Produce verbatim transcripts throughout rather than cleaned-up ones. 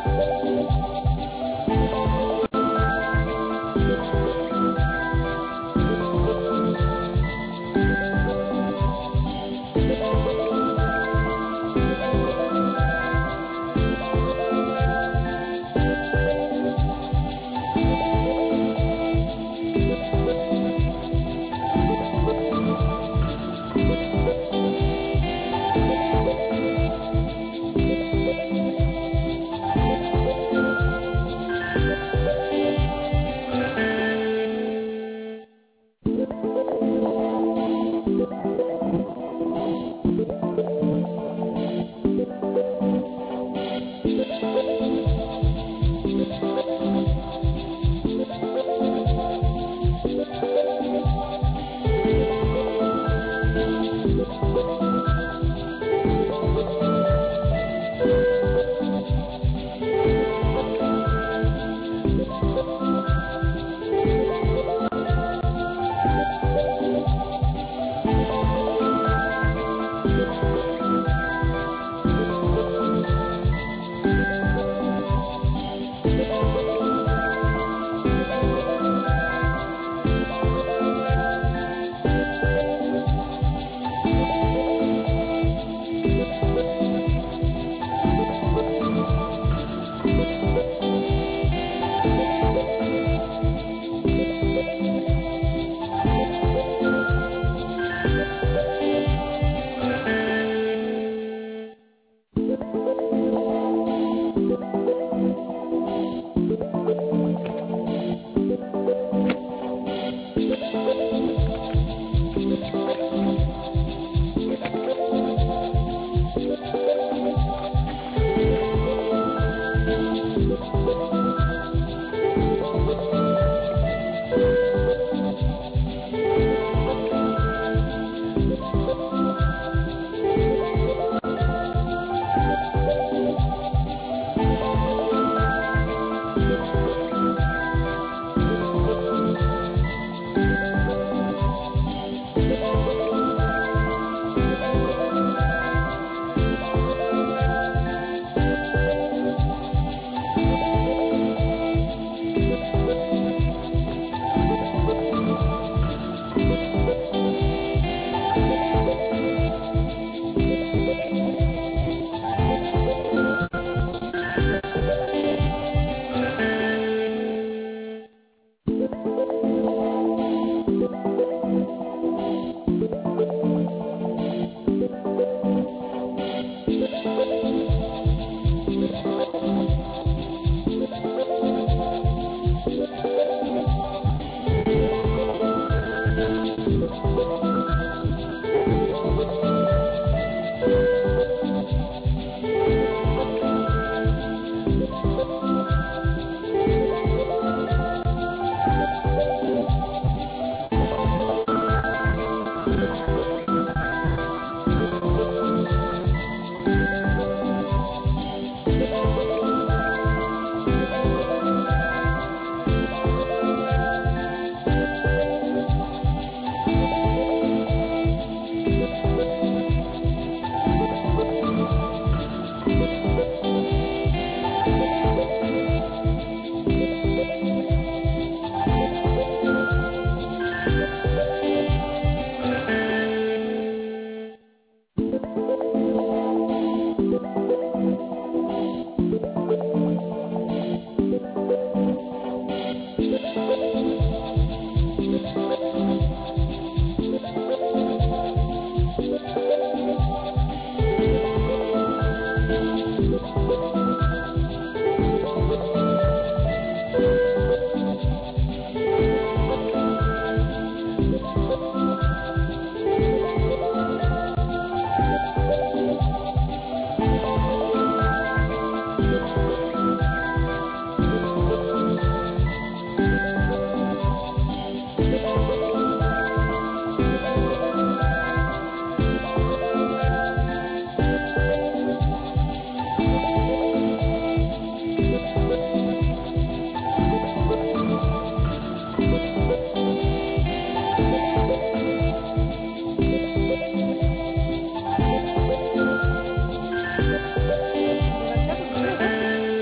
On a déjà beaucoup, là.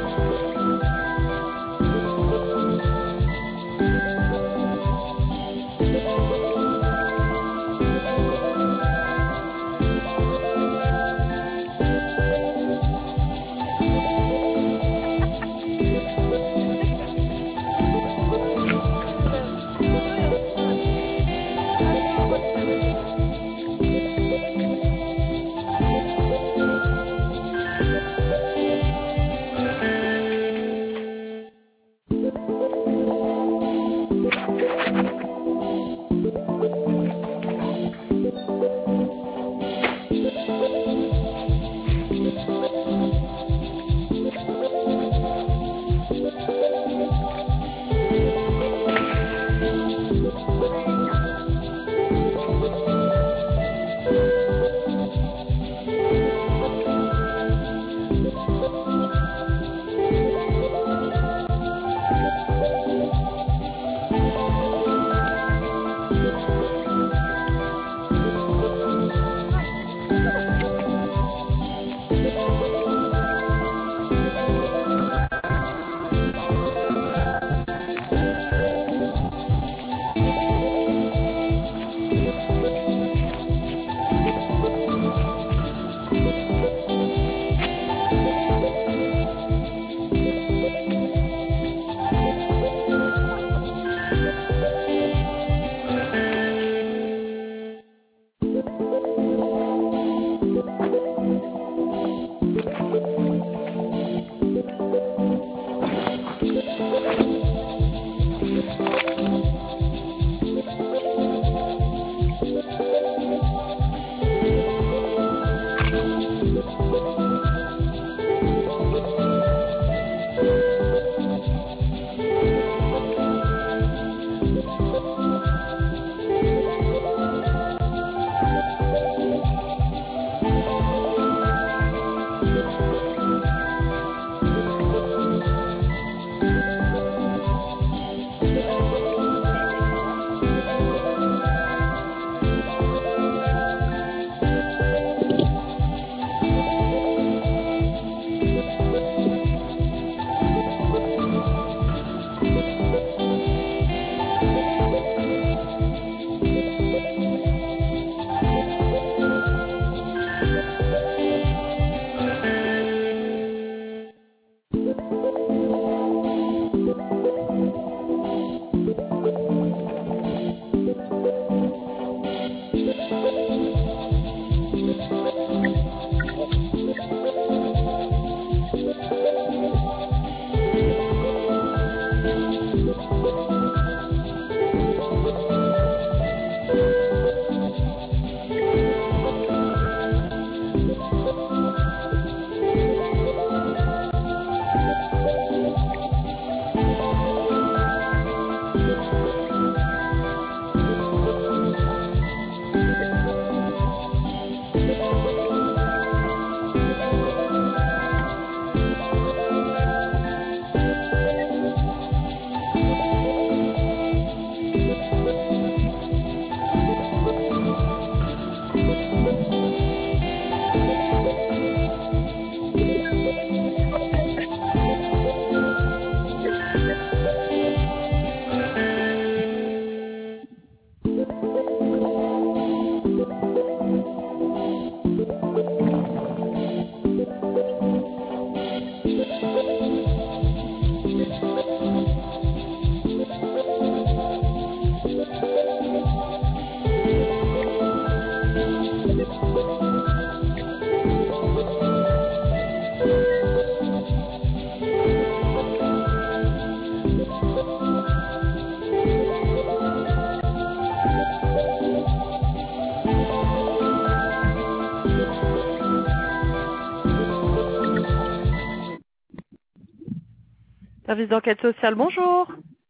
Service d'enquête sociale, bonjour.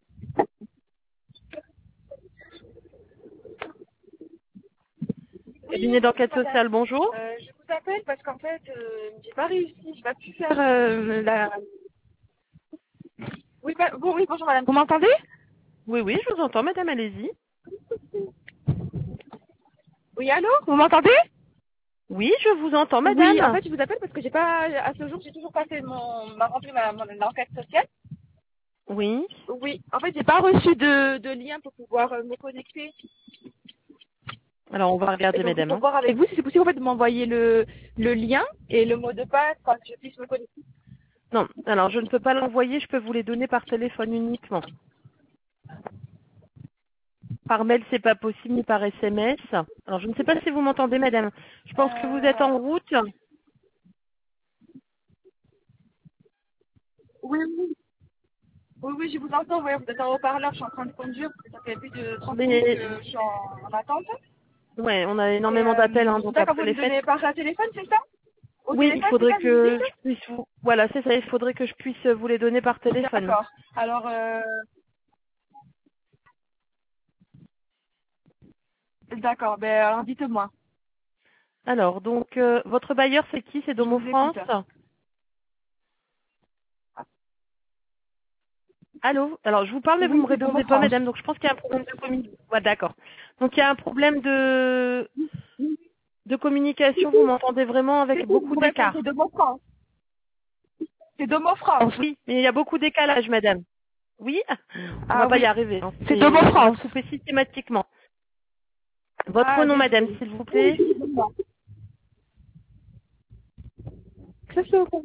Cabinet d'enquête sociale, bonjour. Euh, je vous appelle parce qu'en fait, euh, j'ai pas réussi, j'ai pas pu faire euh, la... Oui, bah, bon, oui, bonjour madame. Vous m'entendez? Oui, oui, je vous entends, madame, allez-y. Oui, allô? Vous m'entendez? Oui, je vous entends, madame. Oui, en fait, je vous appelle parce que j'ai pas, à ce jour, j'ai toujours pas fait mon, m'a rempli ma, mon enquête sociale. Oui. Oui, en fait, j'ai pas reçu de, de lien pour pouvoir euh, me connecter. Alors, on va Et regarder, donc, c'est madame. pour hein. voir avec vous si c'est possible en fait de m'envoyer le, le lien et le mot de passe pour que je puisse me connecter. Non, alors je ne peux pas l'envoyer, je peux vous les donner par téléphone uniquement. Par mail, c'est pas possible, ni par S M S. Alors, je ne sais pas si vous m'entendez, madame. Je pense que vous êtes Euh, en route. oui, oui. Oui, oui, je vous entends. Ouais, vous êtes en haut-parleur, je suis en train de conduire parce que ça fait plus de trente minutes Mais, que je suis en, en attente. ouais, on a Et, énormément d'appels, hein, euh, donc d'accord, après vous les me fêtes. donnez par téléphone, c'est ça? Au Oui, il téléphone, c'est faudrait ça que vous me que dites? je puisse vous... Voilà, c'est ça, il faudrait que je puisse vous les donner par téléphone. D'accord. Alors, euh, d'accord, ben alors dites-moi. Alors, donc, euh, votre bailleur, c'est qui? C'est Je Domo vous France? écoute. Allô? Alors, je vous parle, mais vous Oui, me c'est Domo répondez pas, France. madame, donc je pense qu'il y a un problème de communication. Ouais, d'accord. Donc, il y a un problème de, de communication, vous m'entendez vraiment C'est avec qui qui beaucoup vous répond? d'écart. C'est Domo France. C'est Domo France. Oui, mais il y a beaucoup de décalage, madame. Oui? On va Ah pas y oui, arriver, hein. c'est Domo C'est- ça va France. couper systématiquement. Votre Ah, nom, madame, désolé. s'il vous Oui, plaît? excusez-moi. Ça, c'est ok.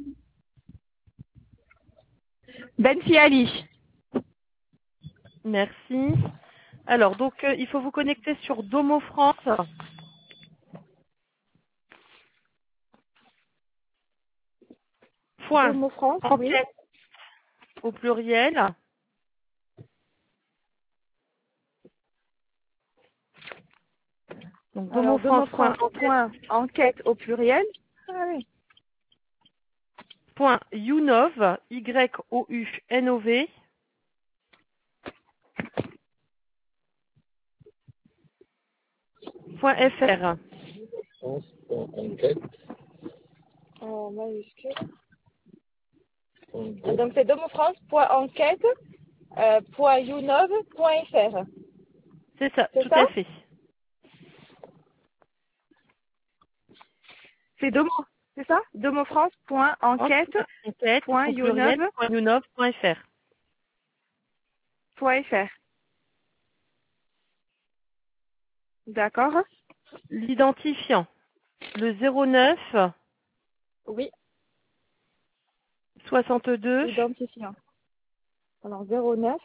Benfi Ali. Merci. Alors, donc, euh, il faut vous connecter sur Domo France. Point. Domo France, oui. Enquête au pluriel. Donc, Alors, Domo France, domofrance.enquête. point, enquête au pluriel. Ah oui. Point younov, Y O U N O V, point F R. France.enquête. En majuscule. Ah, donc, c'est domofrance point enquête euh, point younov point fr. C'est ça, C'est tout ça? à fait. C'est Domo. C'est ça? domofrance point enquête Enquête point au younov pluriel, point younov point F R. point fr. D'accord? L'identifiant, le zéro neuf Oui. soixante-deux Identifiant. Alors, zéro neuf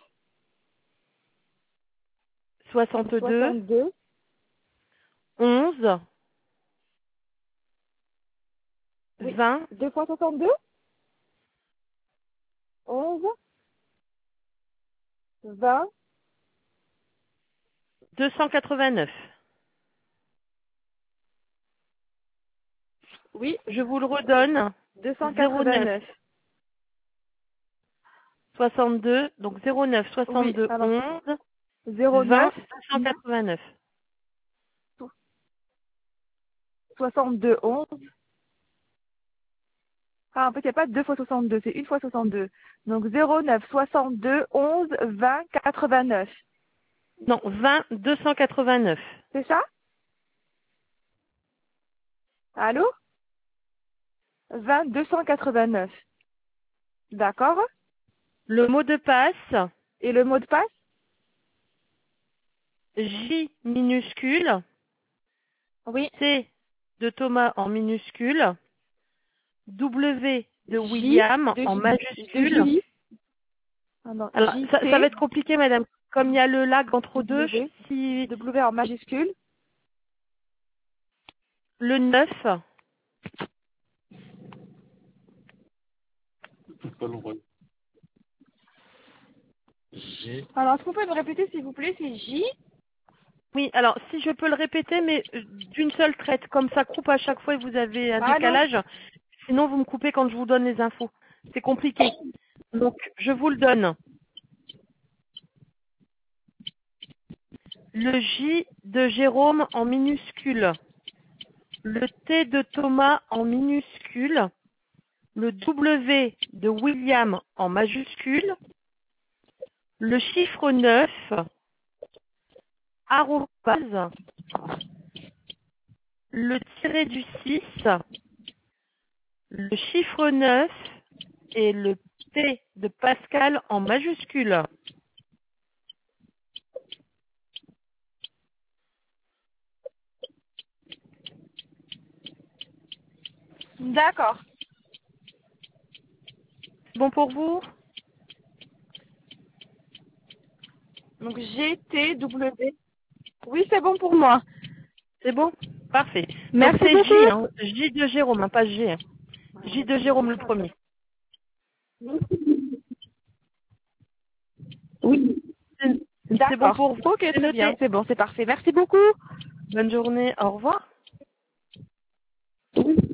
soixante-deux soixante-deux. onze Oui. vingt deux fois soixante-deux? onze. vingt. deux cent quatre-vingt-neuf. Oui. Je vous le redonne, deux cent zéro neuf quatre-vingt-neuf. soixante-deux, donc zéro neuf Oui. soixante-deux Alors, onze zéro vingt neuf deux cent quatre-vingt-neuf. soixante-deux onze. Ah, en fait, il n'y a pas deux fois soixante-deux, c'est une fois soixante-deux. Donc, zéro neuf soixante-deux onze vingt quatre-vingt-neuf. Non, vingt deux cent quatre-vingt-neuf. C'est ça? Allô? vingt deux cent quatre-vingt-neuf. D'accord? Le mot de passe, Et le mot de passe? J minuscule, Oui. C de Thomas en minuscule, W de J William de, en J- de majuscule. Julie. Ah non, Alors, J ça, ça va T être compliqué, madame. Comme il y a le lag entre deux, W si W en majuscule. le neuf, Tout pas l'envoi. J. Alors, est-ce que vous pouvez me répéter, s'il vous plaît, c'est J? oui, alors si je peux le répéter, mais euh, d'une seule traite, comme ça coupe à chaque fois et vous avez un Allô? décalage, sinon vous me coupez quand je vous donne les infos. C'est compliqué. Donc, je vous le donne. Le J de Jérôme en minuscule, le T de Thomas en minuscule, le W de William en majuscule, le chiffre neuf, arrobase, le tiré du six, le chiffre neuf et le P de Pascal en majuscule. D'accord. C'est bon pour vous? Donc G, T, W. Oui, c'est bon pour moi. C'est bon? Parfait. Merci Donc c'est beaucoup. J, hein. J de Jérôme, hein, pas G. hein. J de Jérôme le premier. Oui. C'est c'est bon D'accord. pour vous? Ok, C'est très bien. noté. C'est bon, c'est parfait. Merci beaucoup. Bonne journée. Au revoir. Oui.